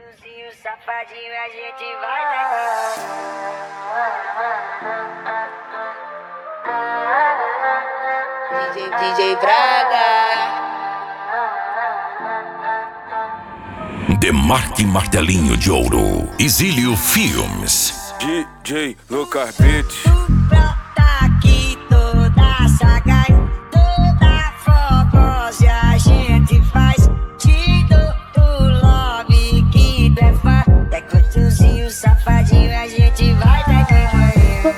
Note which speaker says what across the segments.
Speaker 1: Gostosinho, safadinho, a gente vai DJ Braga.
Speaker 2: Demarque Martelinho de Ouro, Exílio Filmes.
Speaker 3: DJ Lucas Beats.
Speaker 1: Tá aqui toda sagaz, toda fogosa, a gente faz. Te dou o love que tu é fã. É gostosinho, safadinho, a gente vai até de manhã.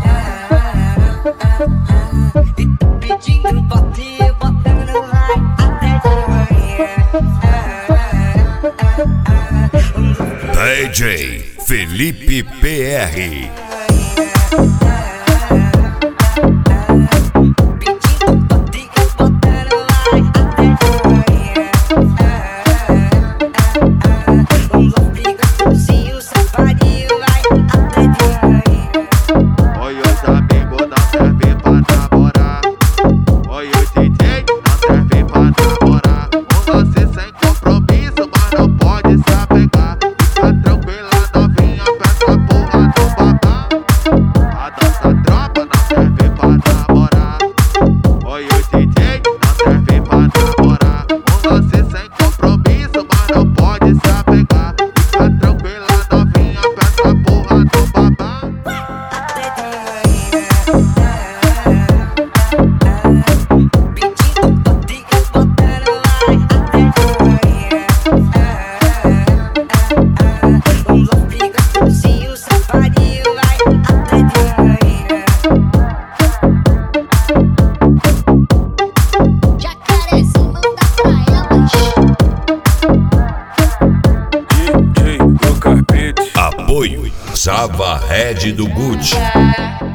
Speaker 1: E tô pedindo bote, botando vai até de manhã.
Speaker 2: DJ Felipe PR.
Speaker 4: Oi, os amigos não servem pra namorar. Oi, os DJ não servem pra namorar. Um lance sem compromisso, mas não pode se apegar. Fica tranquila, novinha, peça porra do babá. A nossa tropa não serve pra namorar. Oi, os DJ não servem pra namorar. Um lance sem compromisso, mas não pode se apegar. Fica tranquila, novinha, peça porra do babá.
Speaker 3: DJ Lucas Beats.
Speaker 2: Apoio Sava Red do Gucci.